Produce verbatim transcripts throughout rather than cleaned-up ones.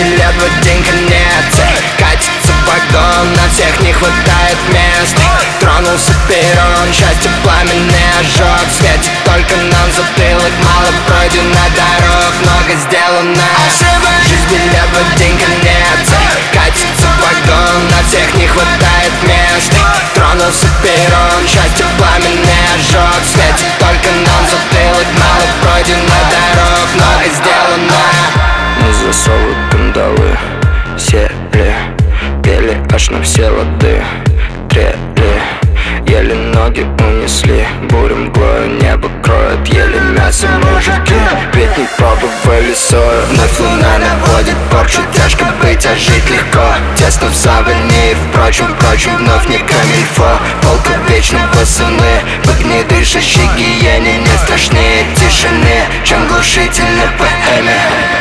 лет в один конец. Катится вагон, на всех не хватает мест. Тронулся перрон, счастье пламенный ожог. Светит только нам затылок, мало пройдено дорог, много сделано. Жизнь билет в один конец. Катится вагон, на всех не хватает мест. Тронулся перрон, счастье пламенный ожог. Светит только нам затылок, мало пройдено дорог, много сделано. Мы засовы кандалы сели, пели аж на все лады, трели, еле ноги унесли. Буря мглою небо кроет, еле мясо мужики. Ведь не пробовали сою, вновь луна наводит порчу. Тяжко быть, а жить легко, тесно в саване. Впрочем, впрочем, вновь не камильфо. Полка вечного сыны, в огне дышащей гиене. Не страшнее тишины, чем глушитель на ПМе.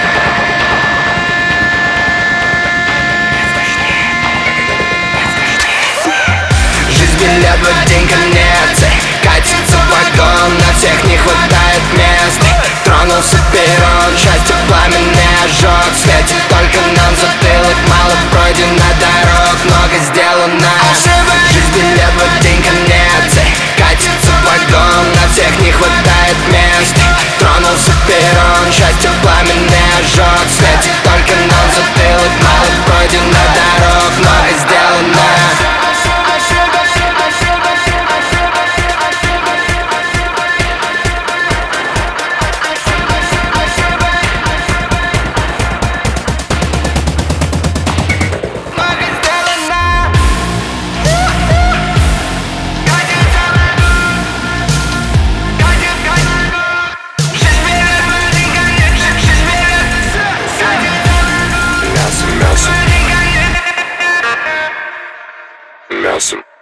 Билет в один конец. Катится вагон, на всех не хватает мест. Тронулся перрон, счастье пламенный ожог. Светит только нам затылок, мало пройдено дорог, много сделано. Жизнь билет в один конец. Катится вагон, на всех не хватает мест. Тронулся перрон, счастье пламенный ожог. Светит только нам затылок, мало пройдено дорог, много сделано. Мясом